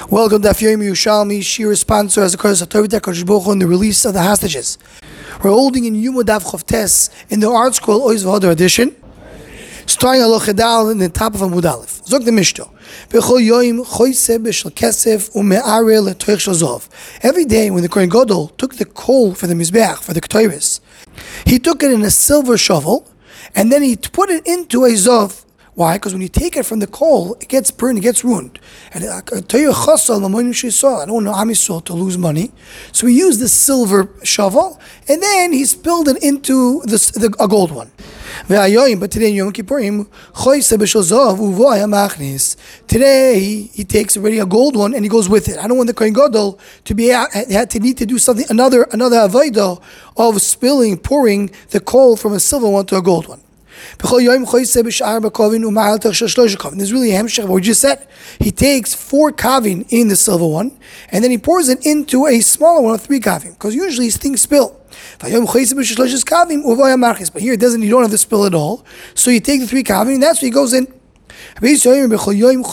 Welcome to Daf Yomi Yerushalmi. Shir sponsor as a course of Torah Kodesh Baruch Hu on the release of the hostages. We're holding in Yuma Daf Chof Tes in the Art Scroll Oiz V'Hodar edition, starting Aloch Chedal in the top of Amud Aleph. Zok the Mishnah. B'chol yoyim choyse b'shel kesef u'me'areh l'toich shel zov. Every day when the Kohen Gadol took the coal for the Mizbeach, for the Ketores, he took it in a silver shovel and then he put it into a zov. Why? Because when you take it from the coal, it gets burned, it gets ruined. And I tell you, I don't want Am Yisrael to lose money. So he used the silver shovel, and then he spilled it into a gold one. But today in Yom Kippurim, today he takes already a gold one and he goes with it. I don't want the Kohen Gadol to need to do something, another avodah of pouring the coal from a silver one to a gold one. There's really a hemshech of what we just said. He takes 4 kavin in the silver one, and then he pours it into a smaller one of 3 kavin, because usually things spill. But here it doesn't. You don't have to spill at all. So you take the 3 kavin, and that's what he goes in. He argues on the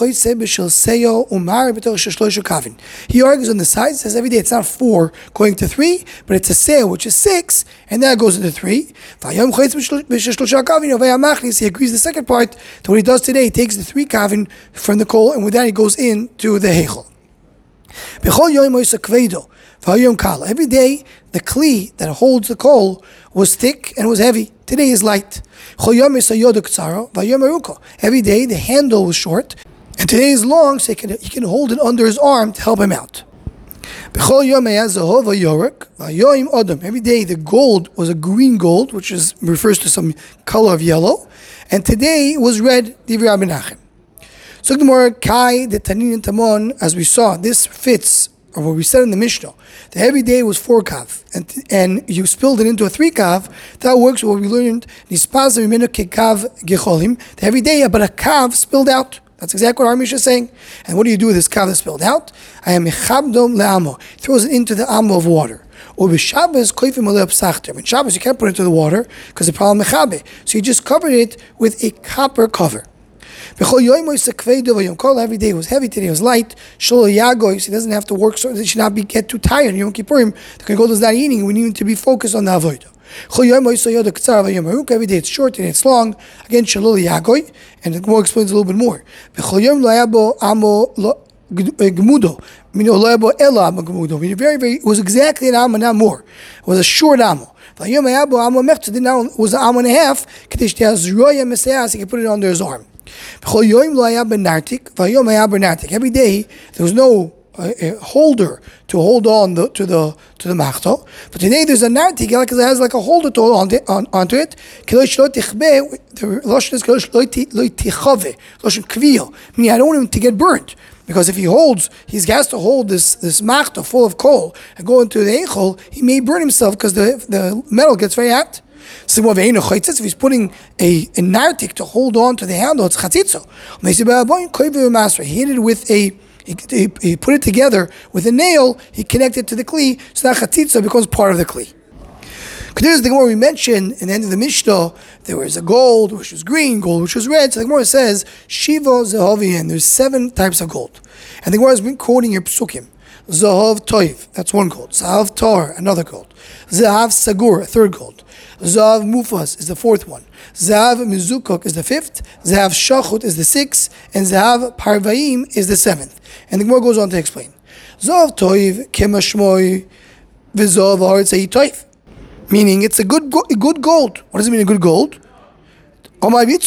side, says every day it's not 4 going to 3, but it's a sale which is 6, and that goes into 3. He agrees the second part to what he does today. He takes the 3 kavin from the coal, and with that he goes into the heichal. Every day the kli that holds the coal was thick and was heavy. Today is light. Every day the handle was short, and today is long, so he can hold it under his arm to help him out. Every day the gold was a green gold, which refers to some color of yellow, and today it was red. So the more Kai, the Tanin and Tamon, as we saw, this fits or what we said in the Mishnah, that every day was 4 kav, and you spilled it into a 3 kav. That works with what we learned, that every day but a kav spilled out. That's exactly what our Mishnah is saying. And what do you do with this kav that spilled out? I am mechabdom le'amo. Throws it into the amo of water. Or b'Shabbos koifim alei p'sachter. In Shabbos you can't put it into the water because the problem mechabe. So you just covered it with a copper cover. Every day was heavy, today was light. So he doesn't have to work, so he should not get too tired. Yom Kippurim, the Kohen Gadol is not eating. We need him to be focused on the avodah. Every day it's short and it's long. Again, shalol yagoy, and the Gemara explains a little bit more. It was exactly an amma, not more. It was a short amma. Now it was an amma and a half. He could put it under his arm. Every day there was no holder to hold on to the machto, but today there's a nartik because it has like a holder to hold onto it. The lashon is meaning I don't want him to get burnt, because if he has to hold this machto full of coal and go into the eichel, he may burn himself because the metal gets very hot. So if he's putting a nartik to hold on to the handle, it's chatzitzo. He hit it with he put it together with a nail, he connected to the kli, so that chatzitzo becomes part of the kli. There's the Gemara we mentioned in the end of the Mishnah, there was a gold which was green, gold which was red. So the Gemara says, Shiva Zahavian, there's 7 types of gold. And the Gemara has been quoting your psukim. Zahav Toiv, that's 1 gold. Zahav Tar, another gold. Zahav Sagur, a 3rd gold. Zahav Mufas is the 4th one. Zahav Mizukok is the 5th. Zahav Shachut is the 6th. And Zahav Parvaim is the 7th. And the Gemara goes on to explain. Zahav Toiv Kemashmoy V'Zahav Haaretz Toiv. Meaning it's a good gold. What does it mean, a good gold? It's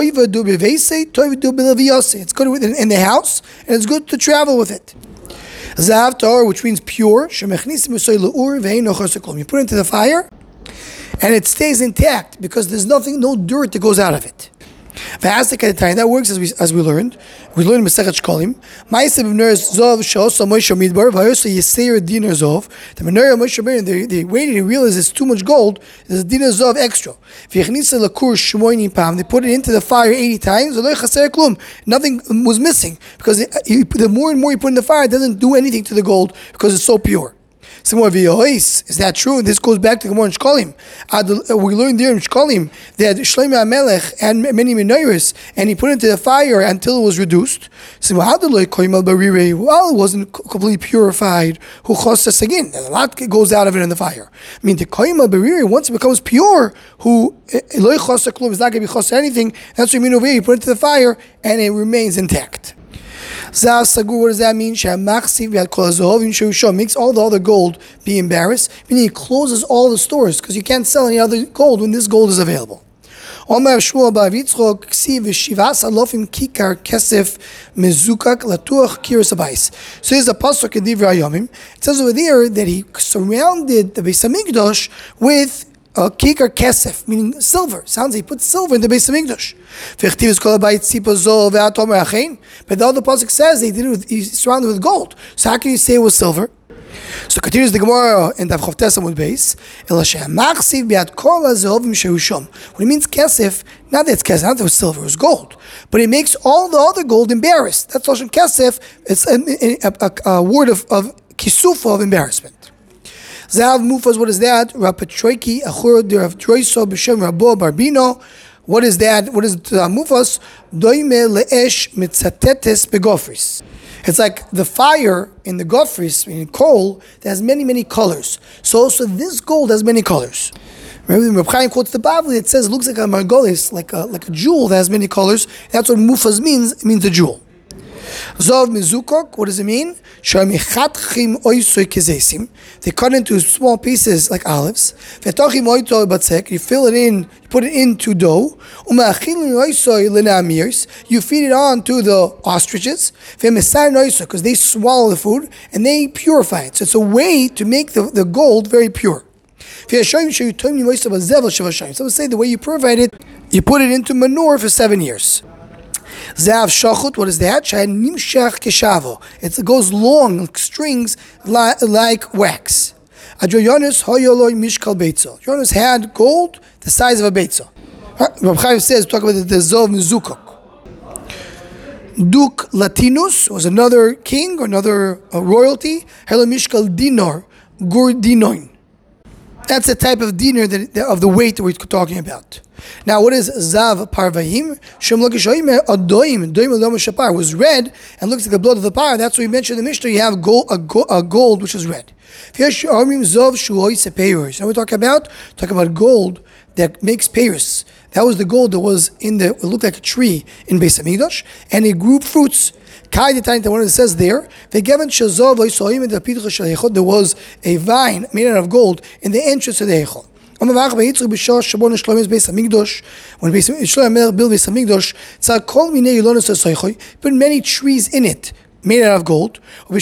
good in the house, and it's good to travel with it. Zahav Tar, which means pure. You put it into the fire, and it stays intact because there's no dirt that goes out of it. That works as we learned. We learned in Masechet Shkolim. The menorah Moshe Rabbeinu, they waited and realized it's too much gold. There's a dinar zov extra. They put it into the fire 80 times. Nothing was missing because the more and more you put in the fire, it doesn't do anything to the gold because it's so pure. Is that true? This goes back to Gemara in Shkolim. We learned there in Shkolim that Shlomo HaMelech had many menorahs, and he put it into the fire until it was reduced. So well, it wasn't completely purified. Again, a lot goes out of it in the fire. I mean, the koyim beriri, once it becomes pure, who is not going to be chos anything. That's what you mean over here. You put it into the fire, and it remains intact. Zav Sagur, what does that mean? Makes all the other gold be embarrassed, meaning he closes all the stores because you can't sell any other gold when this gold is available. So there's a pasuk in Divrei Hayomim. It says over there that he surrounded the Beis Hamikdash with a kikar kesef, meaning silver. Sounds like he put silver in the Beis Hamikdash. But the other pasuk says he's surrounded with gold. So how can you say it was silver? So continues the Gemara in Daf Chof Tes Amud Beis. When it means kesef, not that it's kesef, not that it was silver, it was gold. But it makes all the other gold embarrassed. That's Lashon kesef. It's a word of kisufa, of embarrassment. Zav Mufas, what is that? Rapatroiki Achur Derav Droiso B'Shem Rabo Barbino. What is that? What is Mufas? Doime le'esh mitzatetes begofris. It's like the fire in the gofris, meaning coal, that has many, many colors. So also this gold has many colors. Remember, Reb Chaim quotes the Bavli. It says it looks like a margolis, like a jewel that has many colors. That's what Mufas means. It means a jewel. Zov mizukok, what does it mean? They cut into small pieces like olives. You fill it in, you put it into dough. You feed it on to the ostriches because they swallow the food and they purify it. So it's a way to make the gold very pure. Some say the way you purified it, you put it into manure for 7 years. Zav shachut, what is that? It goes long, like strings, like wax. Yonas had gold the size of a beitza. Reb Chaim says, talk about the Zov Mizukok. Duke Latinus was another king, or another royalty. Helo mishkal dinar, gur dinoin. That's the type of dinar of the weight that we're talking about. Now, what is Zav Parvahim? Doim was red and looks like the blood of the par. That's what we mentioned in the Mishnah. You have gold which is red. Now we talk about gold that makes peiros. That was the gold that was it looked like a tree in Beis Hamikdash, and it grew fruits. One it says there, there was a vine made out of gold in the entrance of the Eichel. When Shlomo built Beis Hamikdash, put many trees in it, made out of gold. When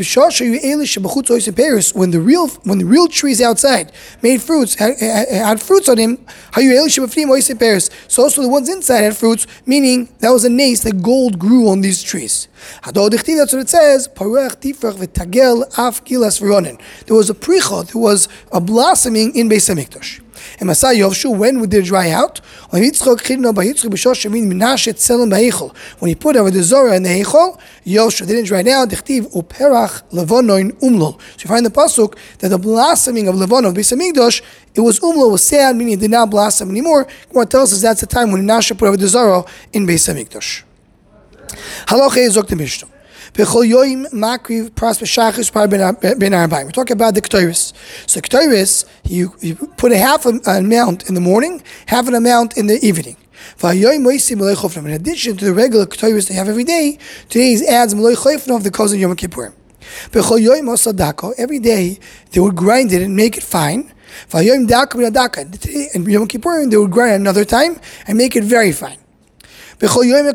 the real trees outside made fruits, had fruits on them, so also the ones inside had fruits, meaning that was a nace that gold grew on these trees. That's what it says. There was a prichot, there was a blossoming in Beis Hamikdash. And Masai Yovshu, when did it dry out? When he put Avodah Zarah in the Eichel, Yovshu didn't dry out. So you find the pasuk that the blossoming of Levanon of Beis Hamikdash, it was umlo, was sad, meaning it did not blossom anymore. What tells us that's the time when Nasha put Avodah Zarah in Beis Hamikdash. Halacha is Zok the Mishnah. We're talking about the Ketores. So Ketores, you put a half an amount in the morning, half an amount in the evening. In addition to the regular Ketores they have every day, today adds Meloi Chayfnov, the cousin Yom Kippur. Every day they would grind it and make it fine. And Yom Kippur they would grind another time and make it very fine. Every day in the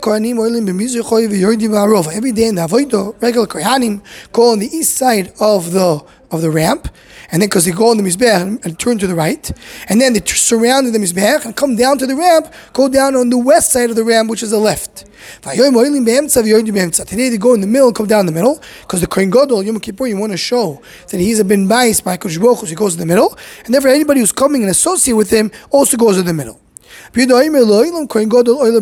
Avodah, regular Kohanim go on the east side of the ramp, and then because they go on the Mizbeach and turn to the right, and then they surround the Mizbeach and come down to the ramp, go down on the west side of the ramp, which is the left. Today they go in the middle, come down the middle, because the Kohen Gadol, Yom Kippur, you want to show that he's been biased by Kodesh Baruch Hu, so he goes in the middle, and therefore anybody who's coming and associate with him also goes in the middle. It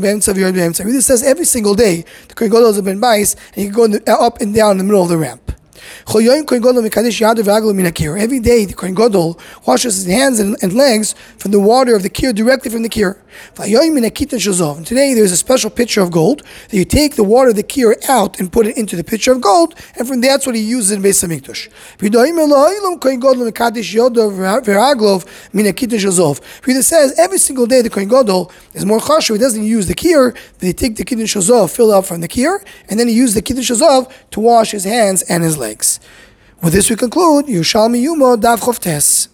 says every single day the Kohen Gadol has been biased, and you can go up and down in the middle of the ramp. Every day the Kohen Gadol washes his hands and legs from the water of the kir, directly from the kir. And today there's a special pitcher of gold that you take the water of the kir out and put it into the pitcher of gold, and from that's what he uses in Beis Hamikdash. It says every single day the Kohen Gadol is more chashuv. He doesn't use the kir, but he take the kiddush hazov, fill up from the kir, and then he uses the kiddush hazov to wash his hands and his legs. With this we conclude Yerushalmi Yuma Daf Chof Tes.